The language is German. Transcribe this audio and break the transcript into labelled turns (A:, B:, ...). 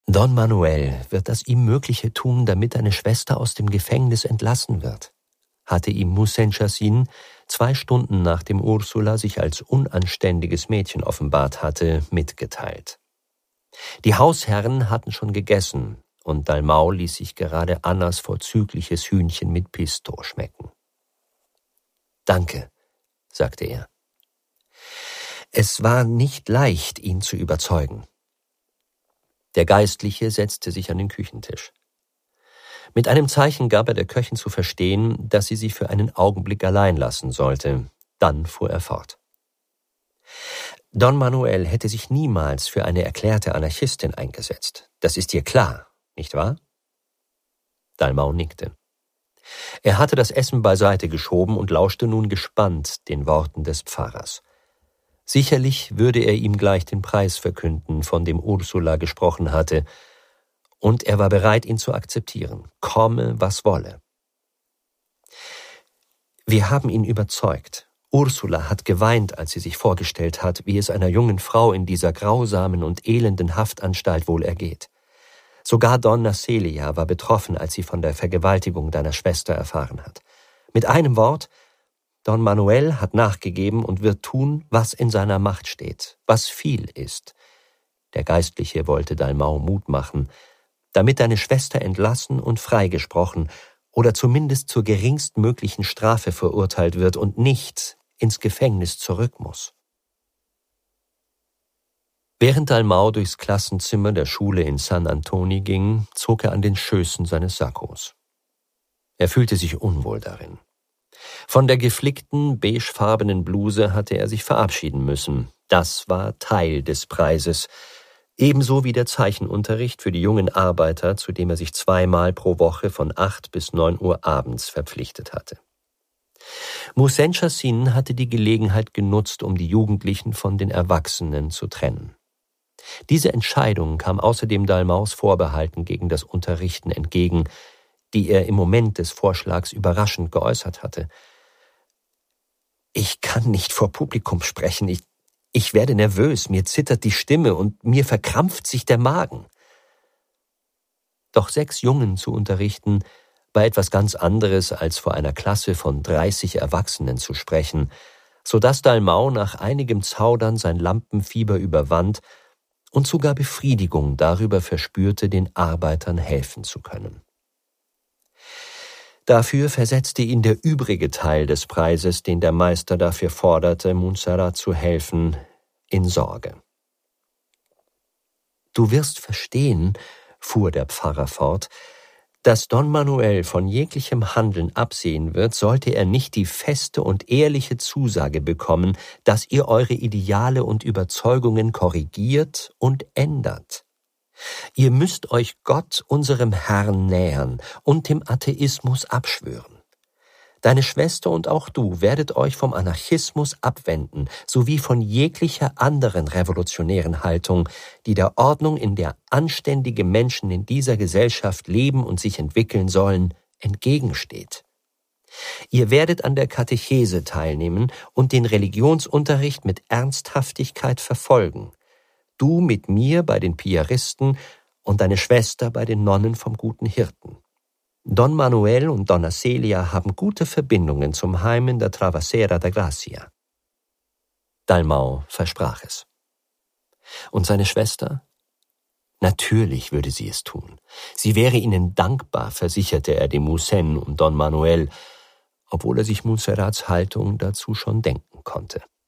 A: Don Manuel wird das ihm Mögliche tun, damit deine Schwester aus dem Gefängnis entlassen wird, hatte ihm Muhsin Chassin 2 Stunden nachdem Ursula sich als unanständiges Mädchen offenbart hatte, mitgeteilt. Die Hausherren hatten schon gegessen und Dalmau ließ sich gerade Annas vorzügliches Hühnchen mit Pesto schmecken. »Danke«, sagte er. Es war nicht leicht, ihn zu überzeugen. Der Geistliche setzte sich an den Küchentisch. Mit einem Zeichen gab er der Köchin zu verstehen, dass sie für einen Augenblick allein lassen sollte. Dann fuhr er fort. Don Manuel hätte sich niemals für eine erklärte Anarchistin eingesetzt. Das ist dir klar, nicht wahr? Dalmau nickte. Er hatte das Essen beiseite geschoben und lauschte nun gespannt den Worten des Pfarrers. Sicherlich würde er ihm gleich den Preis verkünden, von dem Ursula gesprochen hatte, und er war bereit, ihn zu akzeptieren, komme, was wolle. Wir haben ihn überzeugt. Ursula hat geweint, als sie sich vorgestellt hat, wie es einer jungen Frau in dieser grausamen und elenden Haftanstalt wohl ergeht. Sogar Donna Celia war betroffen, als sie von der Vergewaltigung deiner Schwester erfahren hat. Mit einem Wort, Don Manuel hat nachgegeben und wird tun, was in seiner Macht steht, was viel ist. Der Geistliche wollte Dalmau Mut machen, damit deine Schwester entlassen und freigesprochen oder zumindest zur geringstmöglichen Strafe verurteilt wird und nicht ins Gefängnis zurück muss. Während Dalmau durchs Klassenzimmer der Schule in San Antoni ging, zog er an den Schößen seines Sakkos. Er fühlte sich unwohl darin. Von der geflickten, beigefarbenen Bluse hatte er sich verabschieden müssen. Das war Teil des Preises, ebenso wie der Zeichenunterricht für die jungen Arbeiter, zu dem er sich 2-mal pro Woche von 8 bis 9 Uhr abends verpflichtet hatte. Muhsin Chassin hatte die Gelegenheit genutzt, um die Jugendlichen von den Erwachsenen zu trennen. Diese Entscheidung kam außerdem Dalmaus Vorbehalten gegen das Unterrichten entgegen, die er im Moment des Vorschlags überraschend geäußert hatte. »Ich kann nicht vor Publikum sprechen, ich werde nervös, mir zittert die Stimme und mir verkrampft sich der Magen.« Doch 6 Jungen zu unterrichten, war etwas ganz anderes, als vor einer Klasse von 30 Erwachsenen zu sprechen, so dass Dalmau nach einigem Zaudern sein Lampenfieber überwand und sogar Befriedigung darüber verspürte, den Arbeitern helfen zu können. Dafür versetzte ihn der übrige Teil des Preises, den der Meister dafür forderte, Montserrat zu helfen, in Sorge. »Du wirst verstehen«, fuhr der Pfarrer fort, »dass Don Manuel von jeglichem Handeln absehen wird, sollte er nicht die feste und ehrliche Zusage bekommen, dass ihr eure Ideale und Überzeugungen korrigiert und ändert. Ihr müsst euch Gott, unserem Herrn, nähern und dem Atheismus abschwören. Deine Schwester und auch du werdet euch vom Anarchismus abwenden, sowie von jeglicher anderen revolutionären Haltung, die der Ordnung, in der anständige Menschen in dieser Gesellschaft leben und sich entwickeln sollen, entgegensteht. Ihr werdet an der Katechese teilnehmen und den Religionsunterricht mit Ernsthaftigkeit verfolgen. Du mit mir bei den Piaristen und deine Schwester bei den Nonnen vom Guten Hirten. Don Manuel und Donna Celia haben gute Verbindungen zum Heim in der Travesera da Gracia.« Dalmau versprach es. Und seine Schwester? Natürlich würde sie es tun. Sie wäre ihnen dankbar, versicherte er dem Muhsin und Don Manuel, obwohl er sich Montserrats Haltung dazu schon denken konnte.